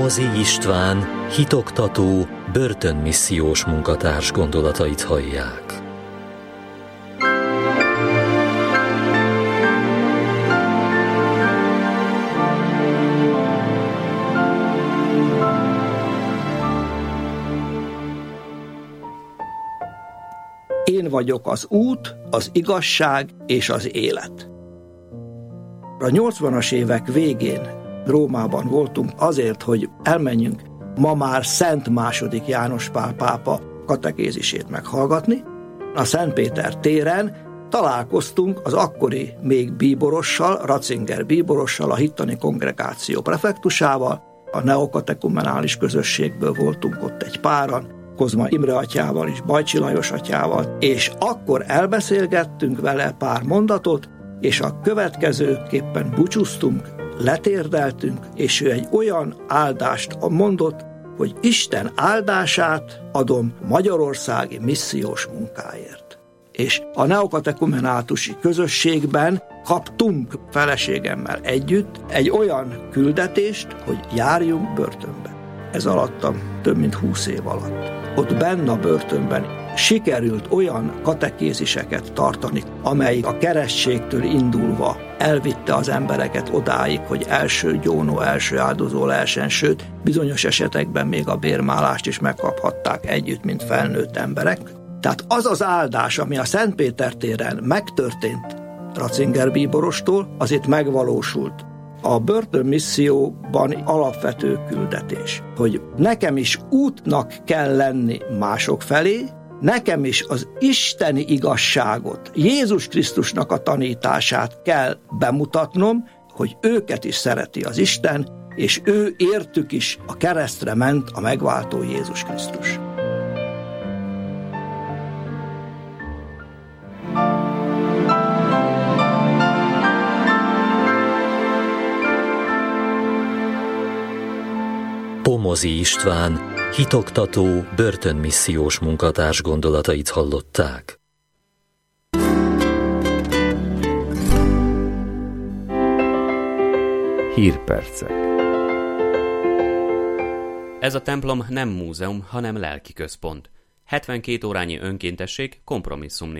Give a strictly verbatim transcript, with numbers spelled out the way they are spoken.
Pomozi István, hitoktató, börtönmissziós munkatárs gondolatait hallják. Én vagyok az út, az igazság és az élet. A nyolcvanas évek végén Rómában voltunk azért, hogy elmenjünk ma már Szent második János Pál pápa katekézisét meghallgatni. A Szentpéter téren találkoztunk az akkori még bíborossal, Ratzinger bíborossal, a hittani kongregáció prefektusával, a neokatekumenális közösségből voltunk ott egy páran, Kozma Imre atyával és Bajcsi Lajos atyával, és akkor elbeszélgettünk vele pár mondatot, és a következőképpen búcsúztunk, letérdeltünk, és ő egy olyan áldást mondott, hogy Isten áldását adom magyarországi missziós munkáért. És a neokatekumenátusi közösségben kaptunk feleségemmel együtt egy olyan küldetést, hogy járjunk börtönbe. Ez alattam több mint húsz év alatt. Ott benne a börtönben sikerült olyan katekéziseket tartani, amelyik a keresztségtől indulva elvitte az embereket odáig, hogy első gyónó, első áldozó lehessen, sőt, bizonyos esetekben még a bérmálást is megkaphatták együtt, mint felnőtt emberek. Tehát az az áldás, ami a Szentpéter téren megtörtént Ratzinger bíborostól, az itt megvalósult. A börtönmisszióban alapvető küldetés, hogy nekem is útnak kell lenni mások felé, nekem is az isteni igazságot, Jézus Krisztusnak a tanítását kell bemutatnom, hogy őket is szereti az Isten, és ő értük is a keresztre ment a megváltó Jézus Krisztus. Pomozi István, hitoktató, börtönmissziós munkatárs gondolatait hallották. Hírpercek. Ez a templom nem múzeum, hanem lelki központ. hetvenkét órányi önkéntesség kompromisszum nélkül.